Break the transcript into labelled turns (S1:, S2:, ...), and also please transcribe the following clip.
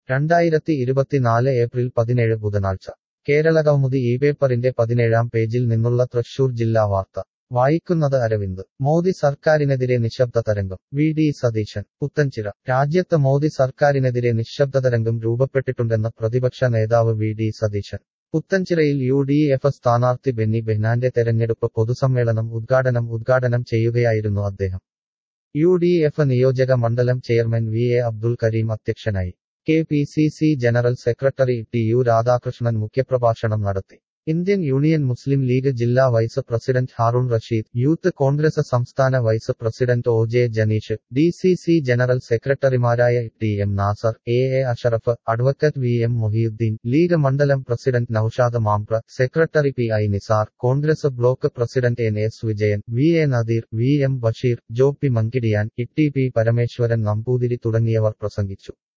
S1: 2024 April 17 ബുധനാഴ്ച കേരളകൗമുദി ഈ പേപ്പറിന്റെ 17-ാം പേജിൽ നിന്നുള്ള തൃശൂർ ജില്ലാ വാർത്ത വായിക്കുന്നത് അരവിന്ദ്. മോദി സർക്കാരിനെതിരെ നിശബ്ദ തരംഗം. വി.ഡി. സതീശൻ. പുത്തൻചിറ. രാജ്യത്ത് മോദി സർക്കാരിനെതിരെ നിശബ്ദതരംഗം രൂപപ്പെട്ടിട്ടുണ്ടെന്ന് പ്രതിപക്ഷ നേതാവ് വി.ഡി. സതീശൻ. പുത്തൻചിറയിൽ യു.ഡി.എഫ് സ്ഥാനാർത്ഥി ബെന്നി ബെഹ്നാന്റെ തെരഞ്ഞെടുപ്പ് പൊതുസമ്മേളനം ഉദ്ഘാടനം ചെയ്യുകയായിരുന്നു അദ്ദേഹം. യു.ഡി.എഫ് നിയോജക മണ്ഡലം ചെയർമാൻ വി.എ. അബ്ദുൽ കരീം അധ്യക്ഷനായി. KPCC general secretary T U. Radhakrishnan മുഖ്യപ്രഭാഷണം നടത്തി. ഇന്ത്യൻ യൂണിയൻ മുസ്ലിം ലീഗ് ജില്ലാ vice president Haroon Rasheed, youth Congress സംസ്ഥാന vice president O J. Janeesh, DCC general സെക്രട്ടറിമാരായ T M. Nasar, A A. Ashraf, advocate V M. Mohiyudheen, league മണ്ഡലം president Noushad Mampra, secretary P I. Nisar, Congress block president N S. Vijayan, V A. Nadeer, V M. Basheer, ജോ.പി. മങ്കിടിയാൻ, ടി.പി. പരമേശ്വരൻ നമ്പൂതിരി തുടങ്ങിയവർ പ്രസംഗിച്ചു.